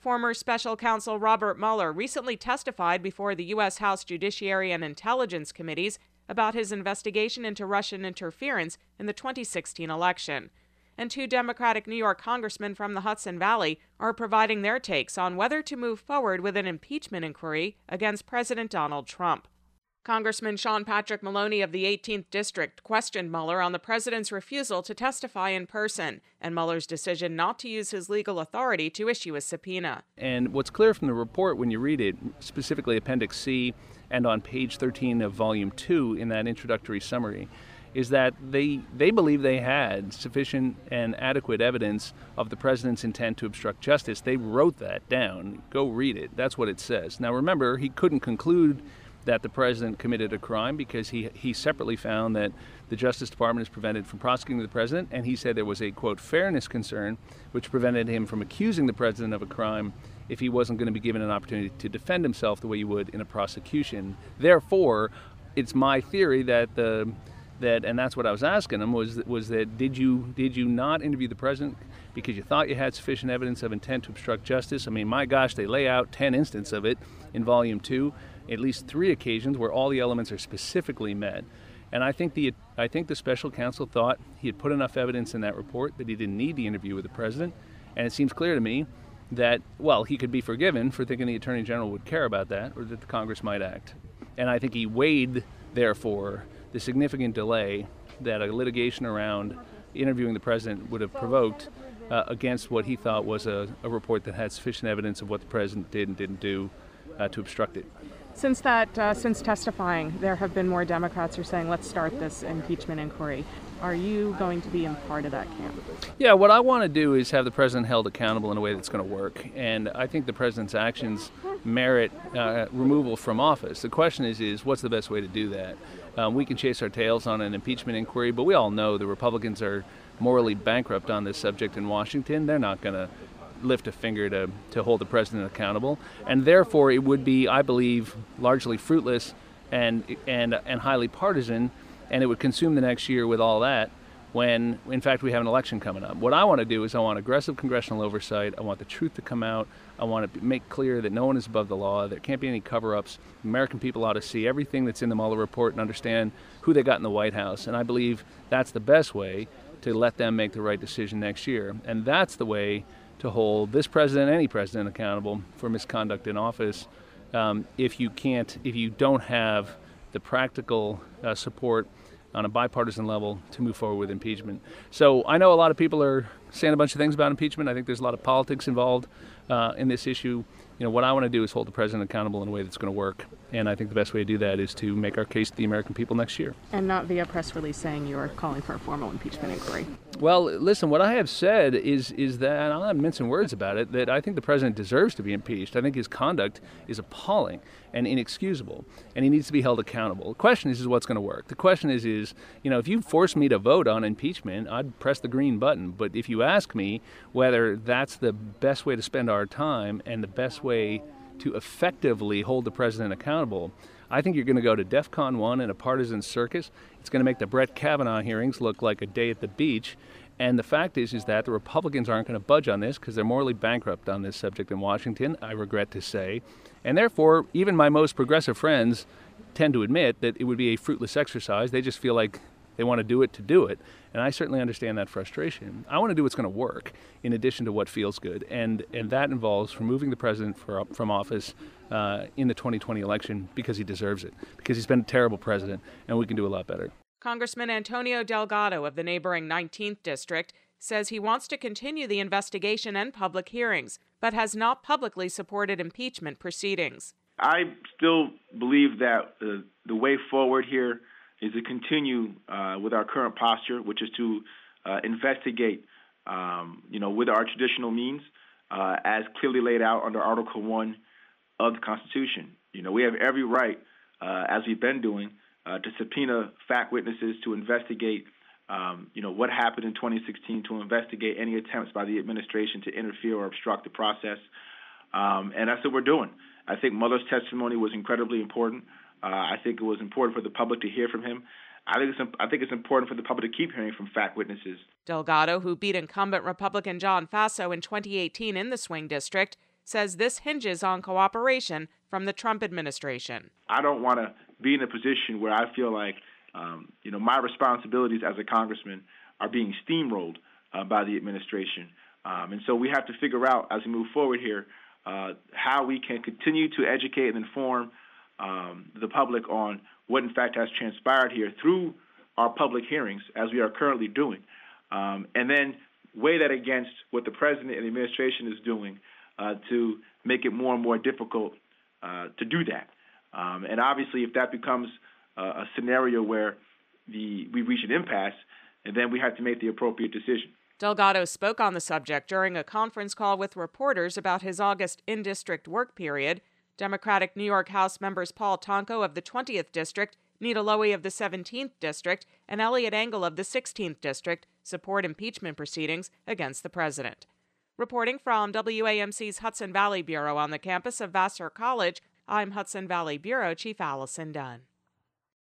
Former special counsel Robert Mueller recently testified before the U.S. House Judiciary and Intelligence Committees about his investigation into Russian interference in the 2016 election. And two Democratic New York congressmen from the Hudson Valley are providing their takes on whether to move forward with an impeachment inquiry against President Donald Trump. Congressman Sean Patrick Maloney of the 18th District questioned Mueller on the president's refusal to testify in person and Mueller's decision not to use his legal authority to issue a subpoena. And what's clear from the report when you read it, specifically Appendix C and on page 13 of Volume 2 in that introductory summary, is that they believe they had sufficient and adequate evidence of the president's intent to obstruct justice. They wrote that down. Go read it. That's what it says. Now remember, he couldn't conclude that the president committed a crime because he separately found that the Justice Department is prevented from prosecuting the president, and he said there was a, quote, fairness concern which prevented him from accusing the president of a crime if he wasn't going to be given an opportunity to defend himself the way you would in a prosecution. Therefore, it's my theory that and that's what I was asking him, was that did you not interview the president because you thought you had sufficient evidence of intent to obstruct justice? I mean, my gosh, they lay out 10 instances of it in Volume 2, at least 3 occasions where all the elements are specifically met. And I think the special counsel thought he had put enough evidence in that report that he didn't need the interview with the president. And it seems clear to me that, well, he could be forgiven for thinking the Attorney General would care about that or that the Congress might act. And I think he weighed, therefore, the significant delay that a litigation around interviewing the president would have provoked against what he thought was a report that had sufficient evidence of what the president did and didn't do to obstruct it. Since testifying, there have been more Democrats who are saying, let's start this impeachment inquiry. Are you going to be in part of that camp? Yeah, what I want to do is have the president held accountable in a way that's going to work. And I think the president's actions merit removal from office. The question is what's the best way to do that? We can chase our tails on an impeachment inquiry, but we all know the Republicans are morally bankrupt on this subject in Washington. They're not going to lift a finger to hold the president accountable, and therefore it would be, I believe, largely fruitless and highly partisan, and it would consume the next year with all that when, in fact, we have an election coming up. What I want to do is I want aggressive congressional oversight. I want the truth to come out. I want to make clear that no one is above the law. There can't be any cover-ups. American people ought to see everything that's in the Mueller report and understand who they got in the White House, and I believe that's the best way to let them make the right decision next year, and that's the way to hold this president, any president, accountable for misconduct in office. If you don't have the practical support on a bipartisan level to move forward with impeachment. So I know a lot of people are saying a bunch of things about impeachment. I think there's a lot of politics involved in this issue. You know, what I want to do is hold the president accountable in a way that's going to work. And I think the best way to do that is to make our case to the American people next year. And not via press release saying you're calling for a formal impeachment inquiry. Well, listen, what I have said is that, and I'm not mincing words about it, that I think the president deserves to be impeached. I think his conduct is appalling and inexcusable, and he needs to be held accountable. The question is what's going to work. The question is, if you force me to vote on impeachment, I'd press the green button. But if you ask me whether that's the best way to spend our time and the best way to effectively hold the president accountable, I think you're going to go to DEFCON 1 in a partisan circus. It's going to make the Brett Kavanaugh hearings look like a day at the beach. And the fact is that the Republicans aren't going to budge on this because they're morally bankrupt on this subject in Washington, I regret to say. And therefore, even my most progressive friends tend to admit that it would be a fruitless exercise. They just feel like they want to do it. And I certainly understand that frustration. I want to do what's going to work in addition to what feels good. And that involves removing the president from office in the 2020 election because he deserves it, because he's been a terrible president, and we can do a lot better. Congressman Antonio Delgado of the neighboring 19th District says he wants to continue the investigation and public hearings, but has not publicly supported impeachment proceedings. I still believe that the way forward here is to continue with our current posture, which is to investigate, with our traditional means, as clearly laid out under Article 1 of the Constitution. We have every right, as we've been doing, to subpoena fact witnesses to investigate, what happened in 2016, to investigate any attempts by the administration to interfere or obstruct the process. And that's what we're doing. I think Mueller's testimony was incredibly important. I think it was important for the public to hear from him. I think it's important for the public to keep hearing from fact witnesses. Delgado, who beat incumbent Republican John Faso in 2018 in the swing district, says this hinges on cooperation from the Trump administration. I don't want to be in a position where I feel like, my responsibilities as a congressman are being steamrolled by the administration. And so we have to figure out, as we move forward here, how we can continue to educate and inform the public on what, in fact, has transpired here through our public hearings, as we are currently doing, and then weigh that against what the president and the administration is doing to make it more and more difficult to do that. And obviously, if that becomes a scenario where we reach an impasse, and then we have to make the appropriate decision. Delgado spoke on the subject during a conference call with reporters about his August in-district work period. Democratic New York House members Paul Tonko of the 20th District, Nita Lowey of the 17th District, and Eliot Engel of the 16th District support impeachment proceedings against the president. Reporting from WAMC's Hudson Valley Bureau on the campus of Vassar College, I'm Hudson Valley Bureau Chief Allison Dunn.